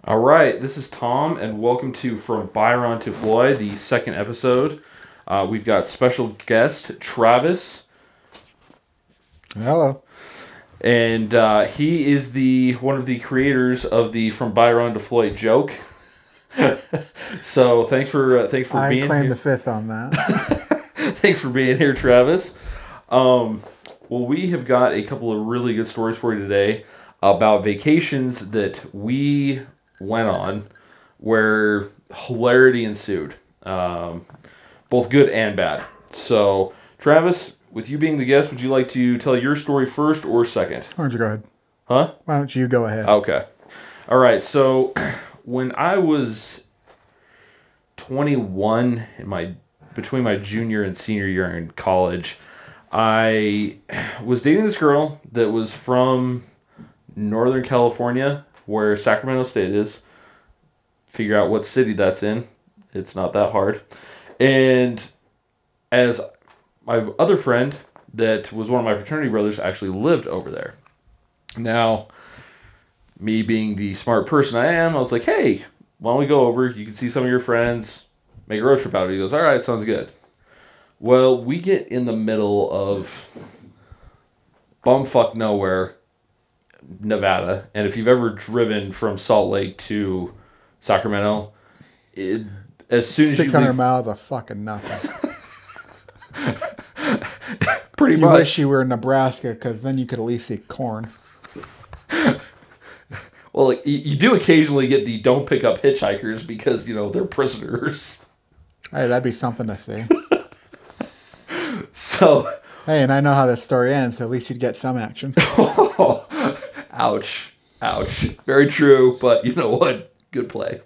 All right, this is Tom, and welcome to From Byron to Floyd, the second episode. We've got special guest Travis, Hello. and he is the one of the creators of the From Byron to Floyd joke. So thanks for I being claim here. the fifth on that. Thanks for being here, Travis. Well, we have got a couple of really good stories for you today about vacations that we went on where hilarity ensued, both good and bad. So, Travis, with you being the guest, would you like to tell your story first or second? Why don't you go ahead? Huh? Why don't you go ahead? Okay. All right. So, when I was 21 between my junior and senior year in college, I was dating this girl that was from Northern California, where Sacramento State is. Figure out what city that's in. It's not that hard. And as my other friend that was one of my fraternity brothers actually lived over there. Now, me being the smart person I am, I was like, hey, why don't we go over? You can see some of your friends, make a road trip out of it. He goes, all right, sounds good. Well, we get in the middle of bumfuck nowhere, Nevada. And if you've ever driven from Salt Lake to Sacramento, as soon as you 600 leave, miles of fucking nothing. pretty You much. wish you were in Nebraska, because then you could at least see corn. Well, like, you do occasionally get the don't pick up hitchhikers because, they're prisoners. Hey, that'd be something to see. So, Hey, and I know how this story ends, so at least you'd get some action. ouch. Very true, but you know what? Good play.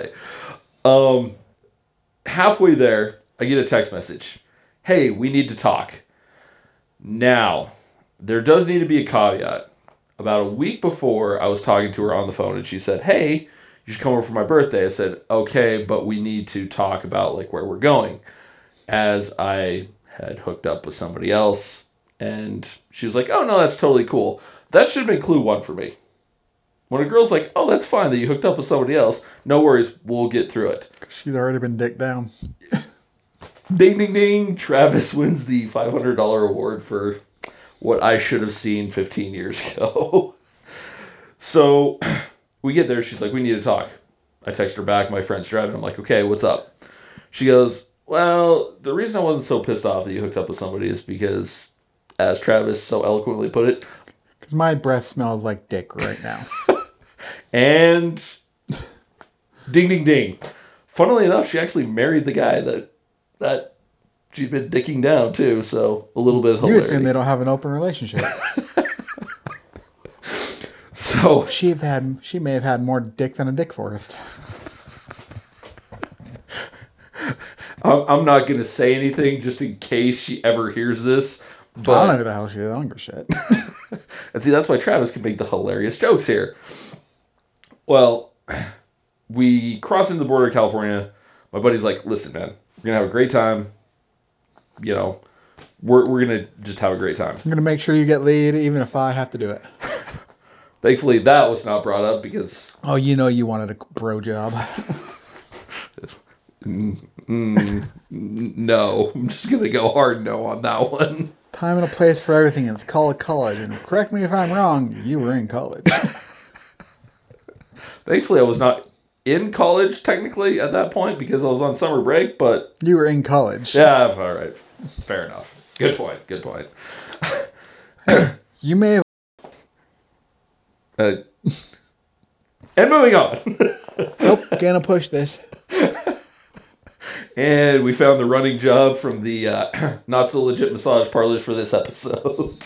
Halfway there, I get a text message. Hey, we need to talk. Now, there does need to be a caveat. About a week before, I was talking to her on the phone, and she said, hey, you should come over for my birthday. I said, okay, but we need to talk about where we're going. As I had hooked up with somebody else, and she was like, oh, no, that's totally cool. That should have been clue one for me. When a girl's like, oh, that's fine that you hooked up with somebody else, no worries, we'll get through it. She's already been dicked down. Ding, ding, ding. Travis wins the $500 award for what I should have seen 15 years ago. So we get there. She's like, we need to talk. I text her back. My friend's driving. I'm like, okay, what's up? She goes, well, the reason I wasn't so pissed off that you hooked up with somebody is because, as Travis so eloquently put it, Because my breath smells like dick right now. and ding, ding, ding. Funnily enough, she actually married the guy that she'd been dicking down too, so a little bit of You hilarity. assume they don't have an open relationship. So She may have had more dick than a dick forest. I'm not going to say anything just in case she ever hears this. I don't know But who the hell she is. I don't give a shit. and see, that's why Travis can make the hilarious jokes here. Well, we cross into the border of California. My buddy's like, listen, man, we're going to have a great time. We're going to just have a great time. I'm going to make sure you get laid, even if I have to do it. Thankfully, that was not brought up because Oh, you know you wanted a bro job. no, I'm just going to go hard no on that one. Time and a place for everything. It's called college. And correct me if I'm wrong, you were in college. Thankfully, I was not in college technically at that point because I was on summer break, but You were in college. yeah, all right. Fair enough. Good point. You may have. And moving on. Nope, gonna push this. And we found the running job from the not so legit massage parlors for this episode.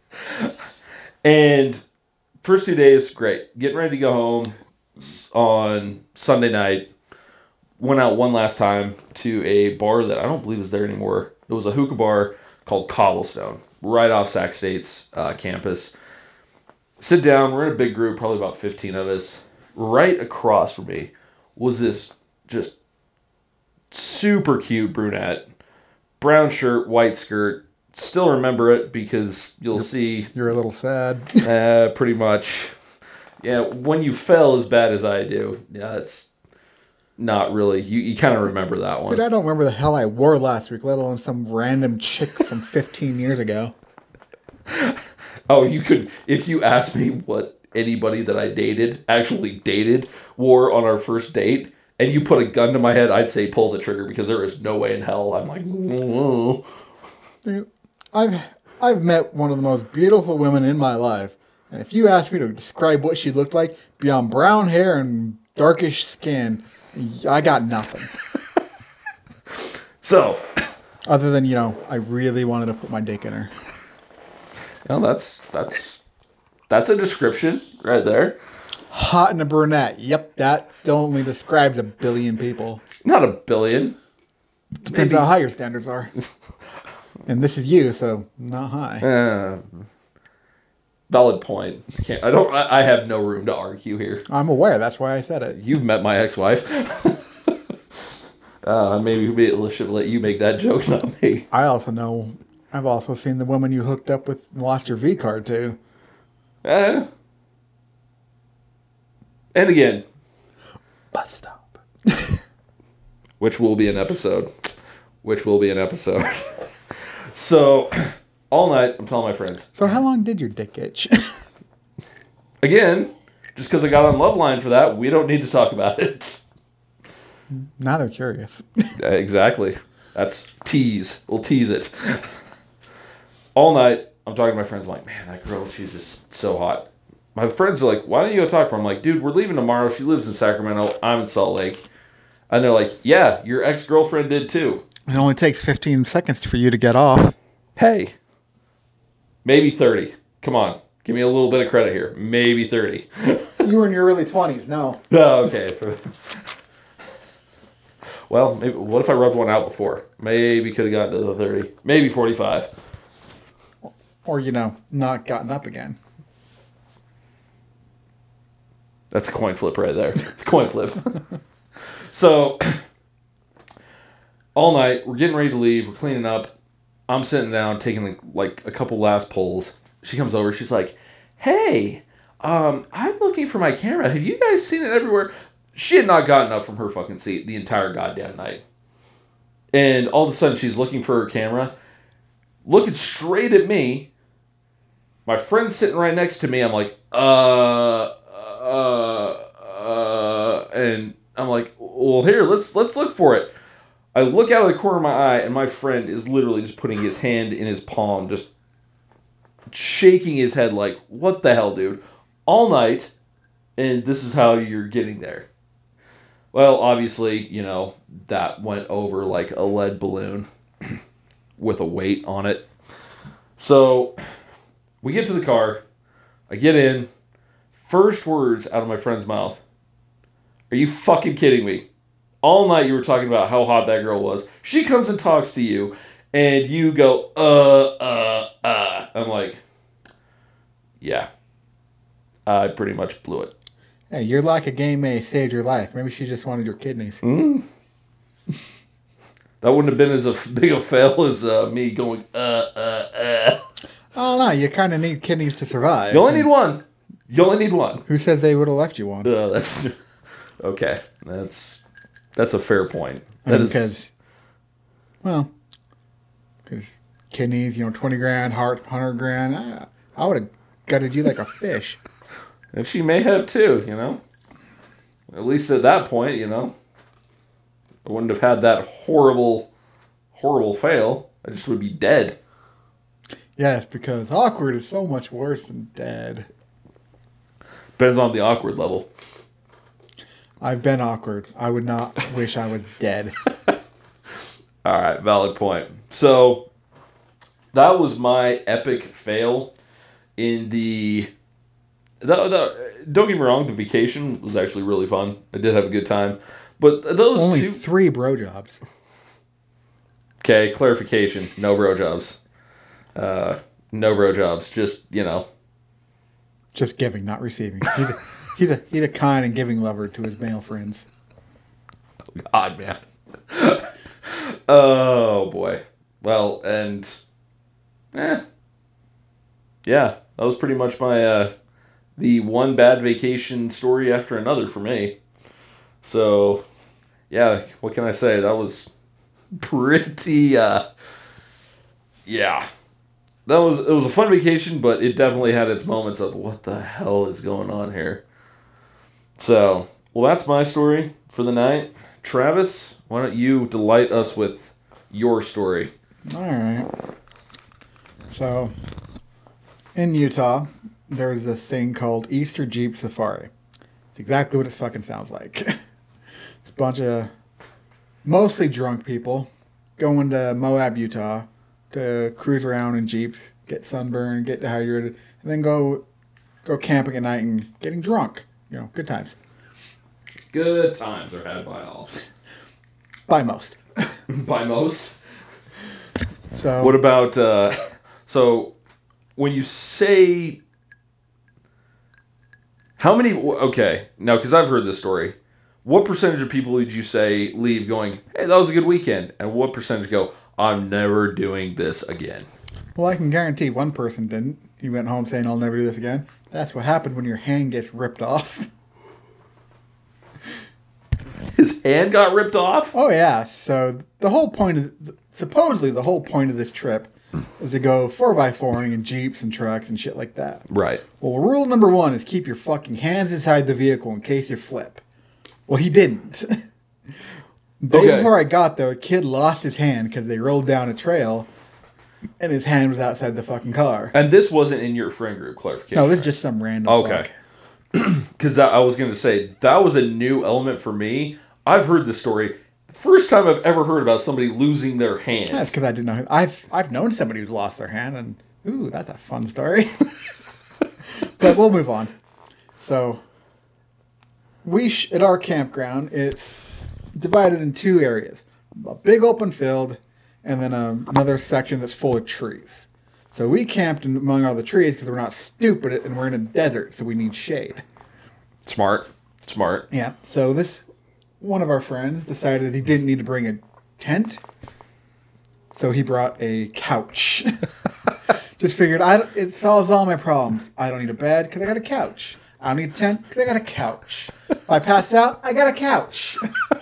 And first 2 days, great. Getting ready to go home on Sunday night. Went out one last time to a bar that I don't believe is there anymore. It was a hookah bar called Cobblestone, right off Sac State's campus. Sit down. We're in a big group, probably about 15 of us. Right across from me was this just super cute brunette. Brown shirt, white skirt. Still remember it because you'll see You're a little sad. pretty much. Yeah, when you fell as bad as I do, yeah, it's not really. You kind of remember that Dude, one. I don't remember the hell I wore last week, let alone some random chick from 15 years ago. Oh, you could, if you asked me what anybody that I dated, actually dated, wore on our first date, and you put a gun to my head, I'd say pull the trigger because there is no way in hell. I'm like, "Mm." Dude, I've I've met one of the most beautiful women in my life, and if you asked me to describe what she looked like beyond brown hair and darkish skin, I got nothing. So, Other than, I really wanted to put my dick in her. well, that's a description right there. Hot and a brunette. Yep, that only describes a billion people. Not a billion. Depends how high your standards are. And this is you, so not high. Valid point. I have no room to argue here. I'm aware. That's why I said it. You've met my ex-wife. Maybe we should let you make that joke, not me. I also know. I've also seen the woman you hooked up with and lost your V card to. And again, Bus stop. which will be an episode. So, all night, I'm telling my friends. So how long did your dick itch? Again, just because I got on Loveline for that, we don't need to talk about it. Now they're curious. Exactly. That's tease. We'll tease it. All night, I'm talking to my friends. I'm like, man, that girl, she's just so hot. My friends are like, why don't you go talk to her? I'm like, dude, we're leaving tomorrow. She lives in Sacramento. I'm in Salt Lake. And they're like, yeah, your ex-girlfriend did too. It only takes 15 seconds for you to get off. Hey, maybe 30. Come on. Give me a little bit of credit here. Maybe 30. You were in your early 20s, no. Oh, okay. Well, maybe, what if I rubbed one out before? Maybe could have gotten to the 30. Maybe 45. Or, not gotten up again. That's a coin flip right there. It's a coin flip. So, all night, we're getting ready to leave. We're cleaning up. I'm sitting down, taking like a couple last pulls. She comes over. She's like, hey, I'm looking for my camera. Have you guys seen it everywhere? She had not gotten up from her fucking seat the entire goddamn night. And all of a sudden, she's looking for her camera, looking straight at me. My friend's sitting right next to me. I'm like, and I'm like, well, here, let's look for it. I look out of the corner of my eye, and my friend is literally just putting his hand in his palm, just shaking his head like, what the hell, dude? All night, and this is how you're getting there. Well, obviously, that went over like a lead balloon with a weight on it. So, we get to the car. I get in. First words out of my friend's mouth. Are you fucking kidding me? All night you were talking about how hot that girl was. She comes and talks to you, and you go, I'm like, yeah. I pretty much blew it. Hey, your lack of game may saved your life. Maybe she just wanted your kidneys. That wouldn't have been as big a fail as me going, I don't know. You kind of need kidneys to survive. You only need one. Who says they would have left you one? That's okay. That's a fair point. Because kidneys, 20 grand, heart, 100 grand. I would have gutted you like a fish. And she may have too, At least at that point, I wouldn't have had that horrible, horrible fail. I just would be dead. Yes, because awkward is so much worse than dead. Depends on the awkward level. I've been awkward. I would not wish I was dead. All right, valid point. So, that was my epic fail in the don't get me wrong, the vacation was actually really fun. I did have a good time. But those Only two... 3 bro jobs. Okay, clarification. No bro jobs. No bro jobs. Just, Just giving, not receiving. He's a kind and giving lover to his male friends. Oh, God, man. Oh, boy. Well, and... Yeah, that was pretty much my... the one bad vacation story after another for me. So, yeah, what can I say? That was pretty, yeah. It was a fun vacation, but it definitely had its moments of what the hell is going on here. So, well, that's my story for the night. Travis, why don't you delight us with your story? All right. So, in Utah, there's this thing called Easter Jeep Safari. It's exactly what it fucking sounds like. It's a bunch of mostly drunk people going to Moab, Utah to cruise around in Jeeps, get sunburned, get dehydrated, and then go camping at night and getting drunk. You know, good times. Good times are had by all. By most. By most? So What about, so when you say, how many, okay, now, because I've heard this story, what percentage of people would you say leave going, hey, that was a good weekend? And what percentage go, I'm never doing this again? well, I can guarantee one person didn't. He went home saying, I'll never do this again. That's what happened when your hand gets ripped off. His hand got ripped off? Oh, yeah. So supposedly the whole point of this trip is to go 4x4ing in Jeeps and trucks and shit like that. Right. Well, rule number 1 is keep your fucking hands inside the vehicle in case you flip. Well, he didn't. Day before I got there, a kid lost his hand because they rolled down a trail and his hand was outside the fucking car. And this wasn't in your friend group, clarification. No, this is just some random fuck. Because I was going to say, that was a new element for me. I've heard this story. First time I've ever heard about somebody losing their hand. That's because I didn't know. I've known somebody who's lost their hand, and ooh, that's a fun story. But we'll move on. So, at our campground, it's divided in 2 areas: a big open field, and then another section that's full of trees. So we camped among all the trees because we're not stupid, and we're in a desert, so we need shade. Smart. Yeah. So one of our friends decided he didn't need to bring a tent, so he brought a couch. Just figured it solves all my problems. I don't need a bed because I got a couch. I don't need a tent because I got a couch. If I pass out, I got a couch.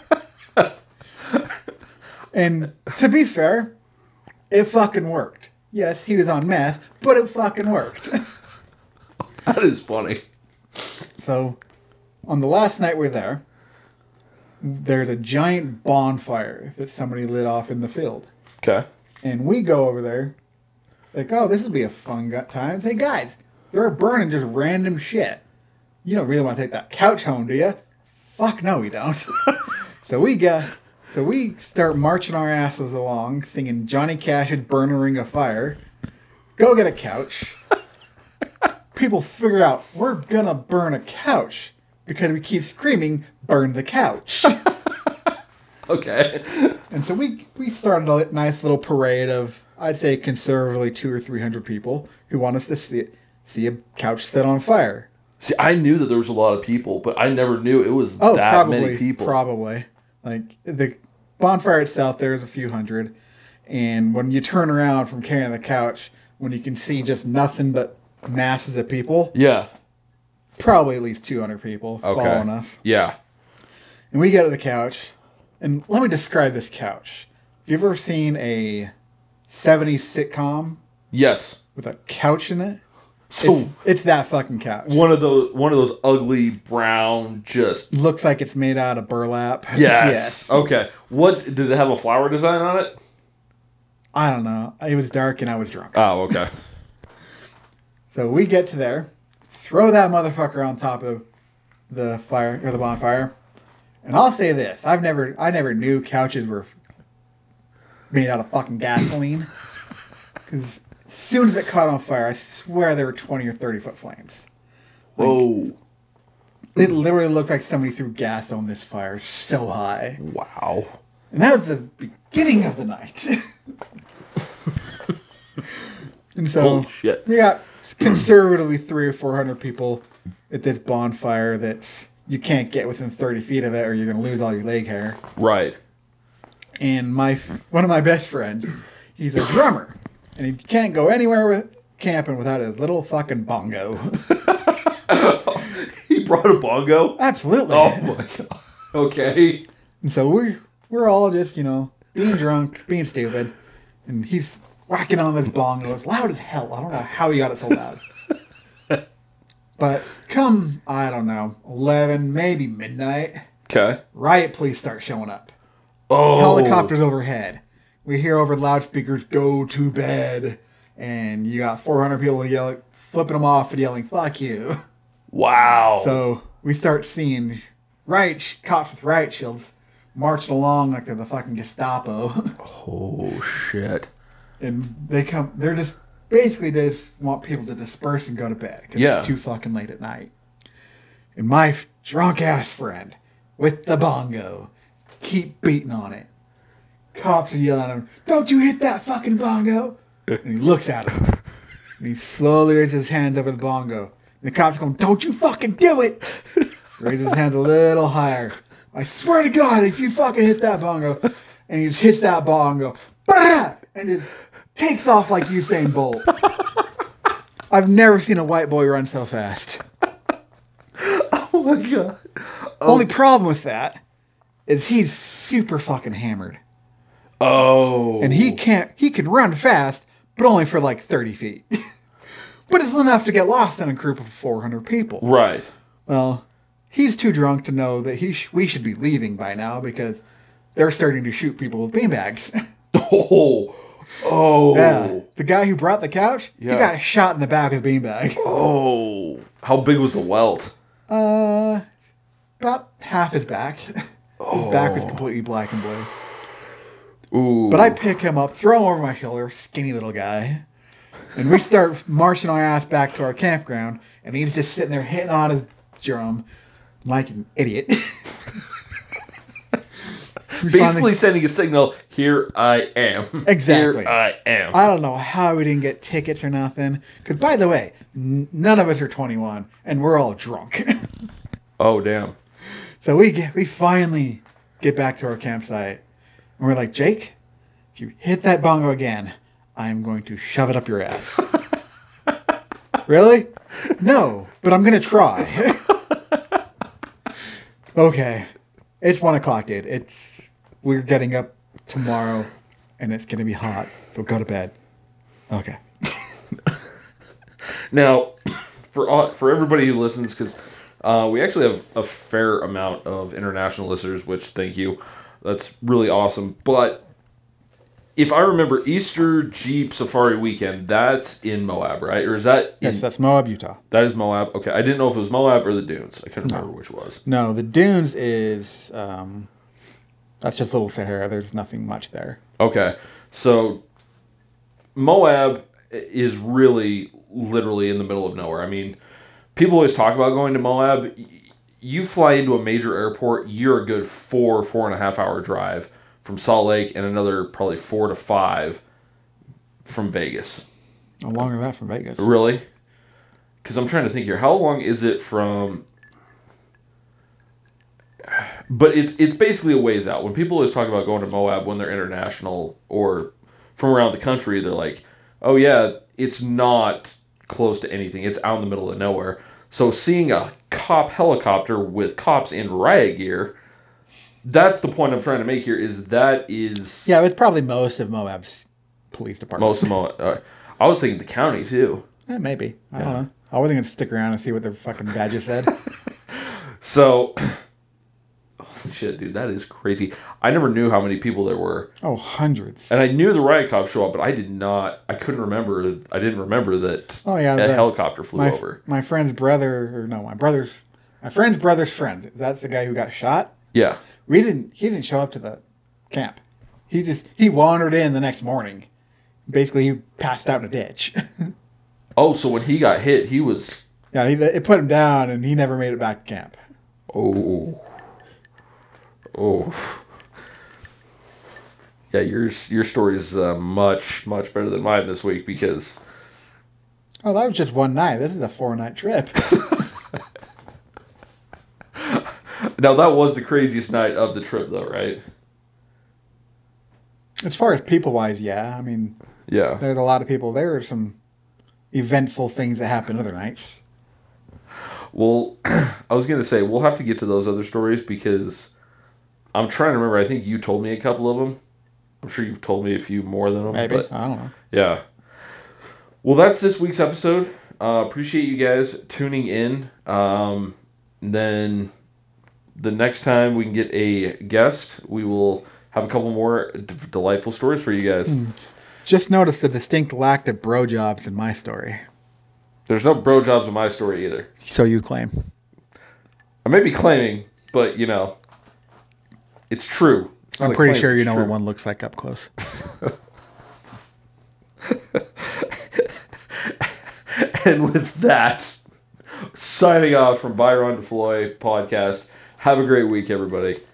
And to be fair, it fucking worked. Yes, he was on meth, but it fucking worked. That is funny. So, on the last night we're there, there's a giant bonfire that somebody lit off in the field. Okay. And we go over there, like, oh, this will be a fun time. Say, guys, they're burning just random shit. You don't really want to take that couch home, do you? Fuck no, we don't. So we start marching our asses along, singing Johnny Cash's Burn a Ring of Fire. Go get a couch. People figure out we're gonna burn a couch because we keep screaming, burn the couch. Okay. And so we started a nice little parade of, I'd say conservatively 200 or 300 people who want us to see a couch set on fire. See, I knew that there was a lot of people, but I never knew it was many people. Probably. Like, the bonfire itself, there's a few hundred. And when you turn around from carrying the couch, when you can see just nothing but masses of people, Yeah. probably at least 200 people following us. Yeah. And we get to the couch, and let me describe this couch. Have you ever seen a 70s sitcom Yes. with a couch in it? So It's that fucking couch. one of those ugly brown just Looks like it's made out of burlap. yes. Okay. What did it have a flower design on it? I don't know. It was dark and I was drunk. Oh, okay. So we get to there, throw that motherfucker on top of the fire or the bonfire, and I'll say this: I never knew couches were made out of fucking gasoline. Because as soon as it caught on fire, I swear there were 20 or 30 foot flames. Whoa. It literally looked like somebody threw gas on this fire so high. Wow. And that was the beginning of the night. And so Holy shit. we got conservatively 300 or 400 people at this bonfire that you can't get within 30 feet of it or you're going to lose all your leg hair. Right. And one of my best friends, he's a drummer. And he can't go anywhere camping without his little fucking bongo. He brought a bongo? Absolutely. Oh my god. Okay. And so we're all just, being drunk, being stupid. And he's whacking on this bongo. It's loud as hell. I don't know how he got it so loud. But come, I don't know, 11, maybe midnight, Okay. riot police start showing up. Oh. Helicopters overhead. We hear over the loudspeakers, "Go to bed." And you got 400 people yelling, flipping them off and yelling, "Fuck you." Wow. So we start seeing cops with riot shields marching along like they're the fucking Gestapo. Oh shit. And they're just basically just want people to disperse and go to bed because Yeah. it's too fucking late at night. And my drunk ass friend with the bongo keep beating on it. Cops are yelling at him, "Don't you hit that fucking bongo!" And he looks at him. And he slowly raises his hands over the bongo. And the cops are going, "Don't you fucking do it!" Raises his hands a little higher. "I swear to God, if you fucking hit that bongo," and he just hits that bongo, bah! And just takes off like Usain Bolt. I've never seen a white boy run so fast. Oh my god. Only problem with that is he's super fucking hammered. Oh. And he can run fast, but only for like 30 feet. But it's enough to get lost in a group of 400 people. Right. Well, he's too drunk to know that we should be leaving by now because they're starting to shoot people with beanbags. Oh. Oh. Yeah. The guy who brought the couch, Yeah. he got shot in the back with a beanbag. Oh. How big was the welt? About half his back. His back was completely black and blue. Ooh. But I pick him up, throw him over my shoulder, skinny little guy. And we start marching our ass back to our campground, and he's just sitting there hitting on his drum like an idiot. Basically sending a signal, "Here I am." Exactly. Here I am. I don't know how we didn't get tickets or nothing. Because, by the way, none of us are 21, and we're all drunk. Oh, damn. So we finally get back to our campsite, and we're like, "Jake, if you hit that bongo again, I'm going to shove it up your ass." "Really?" "No, but I'm going to try." Okay. It's 1 o'clock, dude. We're getting up tomorrow, and it's going to be hot. So go to bed. Okay. Now, for everybody who listens, because we actually have a fair amount of international listeners, which thank you. That's really awesome. But if I remember, Easter Jeep Safari Weekend, that's in Moab, right? Or is that Yes, that's Moab, Utah. That is Moab. Okay, I didn't know if it was Moab or the Dunes. I couldn't remember which was. No, the Dunes is... that's just Little Sahara. There's nothing much there. Okay, so Moab is really literally in the middle of nowhere. I mean, people always talk about going to Moab. You fly into a major airport, you're a good 4.5 hour drive from Salt Lake, and another probably 4 to 5 from Vegas. How long is that from Vegas? Really? Because I'm trying to think here. How long is it from... But it's basically a ways out. When people always talk about going to Moab when they're international or from around the country, they're like, "Oh yeah, it's not close to anything. It's out in the middle of nowhere." So seeing a cop helicopter with cops in riot gear, that's the point I'm trying to make here. Yeah, it's probably most of Moab's police department. Most of Moab. I was thinking the county too. Yeah, maybe. I don't know. I wasn't going to stick around and see what their fucking badges said. So... Holy shit, dude, that is crazy. I never knew how many people there were. Oh, hundreds. And I knew the riot cops show up, but I didn't remember that a helicopter flew over. My friend's brother, my friend's brother's friend, that's the guy who got shot. Yeah. He didn't show up to the camp. He wandered in the next morning. Basically, he passed out in a ditch. Oh, so when he got hit, he was... Yeah, it put him down, and he never made it back to camp. Oh. Yeah, your story is much, much better than mine this week because... Oh, that was just one night. This is a 4-night trip. Now, that was the craziest night of the trip, though, right? As far as people-wise, yeah. I mean, Yeah. there's a lot of people. There were some eventful things that happen other nights. Well, I was going to say, we'll have to get to those other stories because I'm trying to remember. I think you told me a couple of them. I'm sure you've told me a few more than them. Maybe. But I don't know. yeah. Well, that's this week's episode. Appreciate you guys tuning in. Then the next time we can get a guest, we will have a couple more delightful stories for you guys. Just noticed the distinct lack of bro jobs in my story. There's no bro jobs in my story either. So you claim. I may be claiming, but, it's true. It's not I'm a pretty claim, sure it's you know true. what one looks like up close. And with that, signing off from Byron DeFloy podcast. Have a great week, everybody.